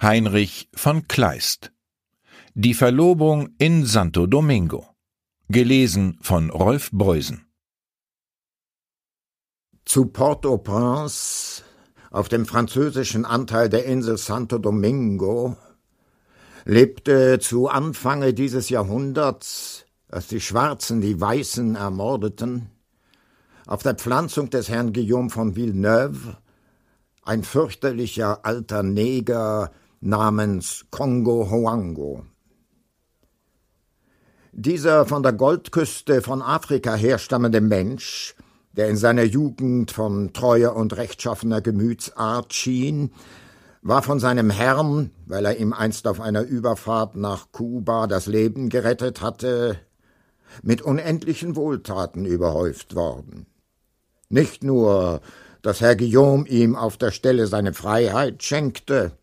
Heinrich von Kleist. Die Verlobung in Santo Domingo. Gelesen von Rolf Beusen. Zu Port-au-Prince, auf dem französischen Anteil der Insel Santo Domingo, lebte zu Anfange dieses Jahrhunderts, als die Schwarzen die Weißen ermordeten, auf der Pflanzung des Herrn Guillaume von Villeneuve, ein fürchterlicher alter Neger namens Kongo Hoango. Dieser von der Goldküste von Afrika herstammende Mensch, der in seiner Jugend von treuer und rechtschaffener Gemütsart schien, war von seinem Herrn, weil er ihm einst auf einer Überfahrt nach Kuba das Leben gerettet hatte, mit unendlichen Wohltaten überhäuft worden. Nicht nur, dass Herr Guillaume ihm auf der Stelle seine Freiheit schenkte,